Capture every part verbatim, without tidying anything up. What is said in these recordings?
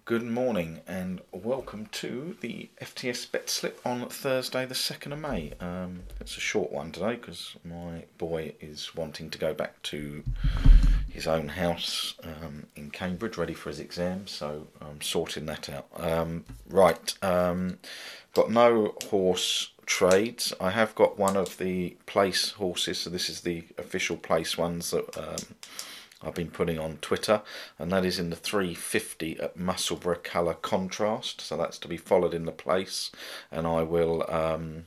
Good morning and welcome to the F T S Bet Slip on Thursday the second of May. Um, it's a short one today because my boy is wanting to go back to his own house um, in Cambridge, ready for his exams, so I'm sorting that out. Um, right, um, got no horse trades. I have got one of the place horses, so this is the official place ones that um, I've been putting on Twitter, and that is in the three fifty at Musselburgh colour contrast, so that's to be followed in the place, and I will um,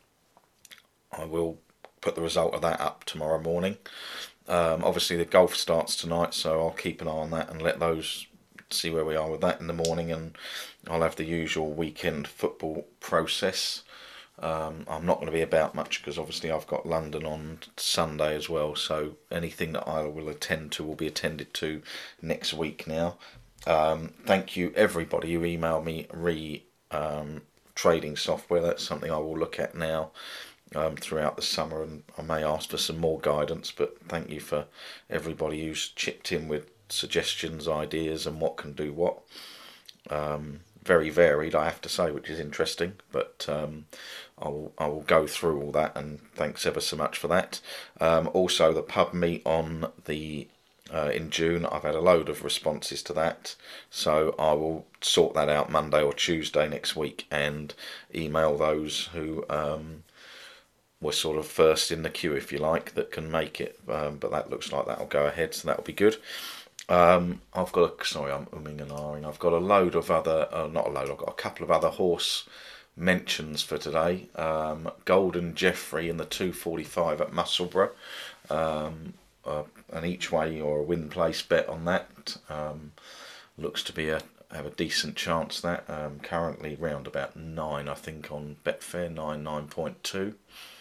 I will put the result of that up tomorrow morning. Um, obviously the golf starts tonight, so I'll keep an eye on that and let those see where we are with that in the morning, and I'll have the usual weekend football process. Um, I'm not going to be about much because obviously I've got London on Sunday as well, so anything that I will attend to will be attended to next week now. Um, thank you everybody who emailed me re um, trading software. That's something I will look at now um, throughout the summer, and I may ask for some more guidance, but thank you for everybody who's chipped in with suggestions, ideas and what can do what. Um, very varied, I have to say, which is interesting, but um, I will, I will go through all that, and thanks ever so much for that. Um, also, the pub meet on the uh, in June, I've had a load of responses to that, so I will sort that out Monday or Tuesday next week and email those who um, were sort of first in the queue, if you like, that can make it. Um, but that looks like that'll go ahead, so that'll be good. Um, I've got a, sorry, I'm umming and ahhing. I've got a load of other, uh, not a load. I've got a couple of other horse mentions for today. Um, Golden Jeffrey in the two forty-five at Musselburgh, um, uh, an each way or a win place bet on that. Um, looks to be a have a decent chance. That um, currently round about nine, I think, on Betfair, nine nine point two.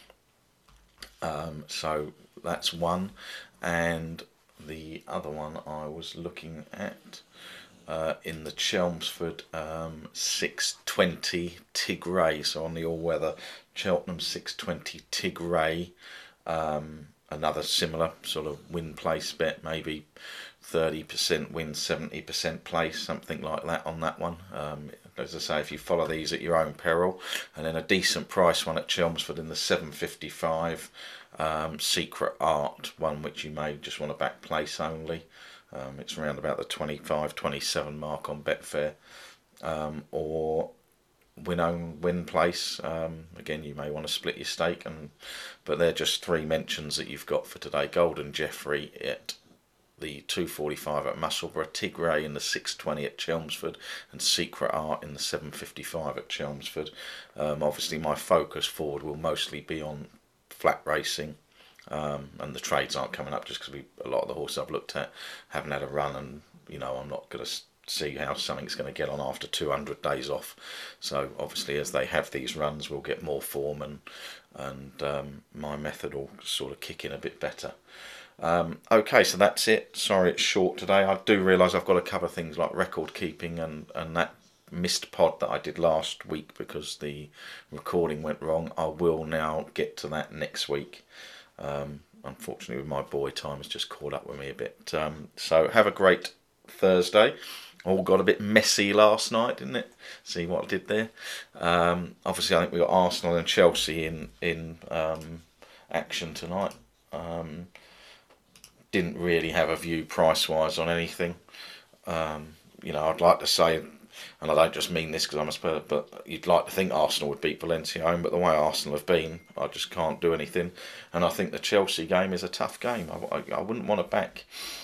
Um, so that's one, and the other one I was looking at uh, in the Chelmsford um, six twenty Tigray, so on the all-weather Cheltenham six twenty Tigray, um, another similar sort of win place bet, maybe thirty percent win, seventy percent place, something like that on that one. Um, as I say, if you follow these at your own peril. And then a decent price one at Chelmsford in the seven fifty-five. Um, Secret Art, one which you may just want to back place only. Um, it's around about the twenty-five twenty-seven mark on Betfair. Um, or win own win place. Um, again, you may want to split your stake, and but they're just three mentions that you've got for today. Golden Jeffrey at the two forty-five at Musselburgh, Tigray in the six twenty at Chelmsford, and Secret Art in the seven fifty-five at Chelmsford. Um, obviously, my focus forward will mostly be on flat racing, um, and the trades aren't coming up just because a lot of the horses I've looked at haven't had a run, and you know I'm not going to see how something's going to get on after two hundred days off. So obviously, as they have these runs, we'll get more form, and and um, my method will sort of kick in a bit better. Um, okay, so that's it. Sorry it's short today. I do realise I've got to cover things like record keeping and, and that missed pod that I did last week because the recording went wrong. I will now get to that next week. Um, unfortunately, with my boy, time has just caught up with me a bit. Um, so have a great Thursday. All got a bit messy last night, didn't it? See what I did there. Um, obviously, I think we got Arsenal and Chelsea in in um, action tonight. Um, didn't really have a view price-wise on anything. Um, you know, I'd like to say, and I don't just mean this because I'm a Spurs, but you'd like to think Arsenal would beat Valencia home, but the way Arsenal have been, I just can't do anything. And I think the Chelsea game is a tough game. I, I, I wouldn't want to back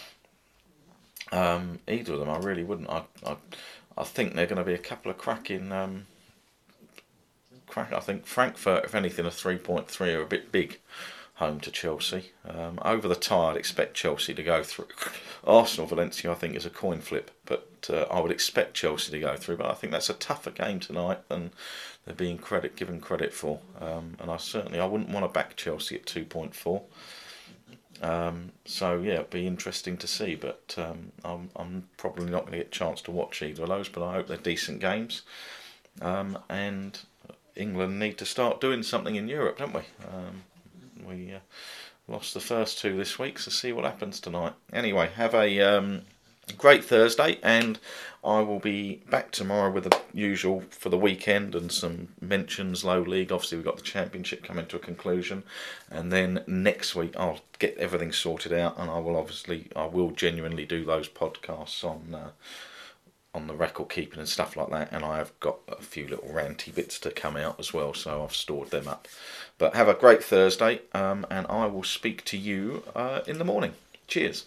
um, either of them. I really wouldn't. I, I, I think they're going to be a couple of cracking. Um, crack. I think Frankfurt, if anything, a three point three are a bit big home to Chelsea. Um, over the tie, I'd expect Chelsea to go through. Arsenal Valencia, I think, is a coin flip, but uh, I would expect Chelsea to go through. But I think that's a tougher game tonight than they're being credit given credit for. Um, and I certainly I wouldn't want to back Chelsea at two point four. Um, so yeah, it'd be interesting to see. But um, I'm I'm probably not going to get a chance to watch either of those. But I hope they're decent games. Um, and England need to start doing something in Europe, don't we? Um, we uh, lost the first two this week, so see what happens tonight. Anyway, have a um, great Thursday, and I will be back tomorrow with the usual for the weekend and some mentions low league. Obviously, we've got the championship coming to a conclusion, and then next week I'll get everything sorted out, and I will obviously I will genuinely do those podcasts on uh, on the record keeping and stuff like that. And I have got a few little ranty bits to come out as well, so I've stored them up. But have a great Thursday, um, and I will speak to you uh, in the morning. Cheers.